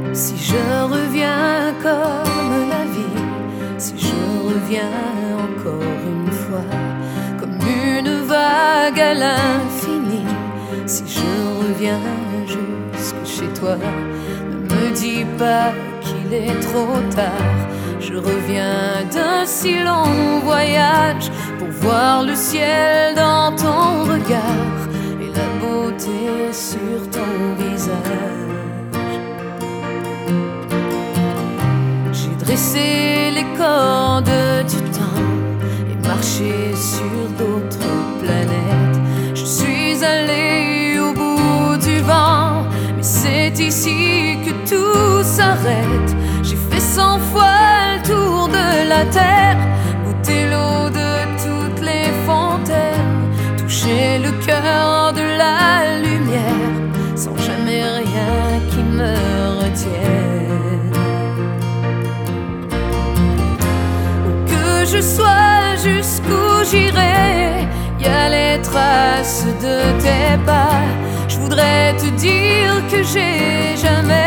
Si je reviens comme la vie, si je reviens encore une fois, comme une vague à l'infini, si je reviens jusque chez toi, ne me dis pas qu'il est trop tard. Je reviens d'un si long voyage pour voir le ciel dans ton regard et la beauté sur ton visage. J'ai dressé les cordes du temps et marché sur d'autres planètes. Je suis allé au bout du vent, mais c'est ici que tout s'arrête. J'ai fait 100 fois le tour de la terre, goûté l'eau de toutes les fontaines, touché le cœur de la lumière, sans jamais rien qui me retienne. Où que je sois, jusqu'où j'irai, y a les traces de tes pas. Je voudrais te dire que j'ai jamais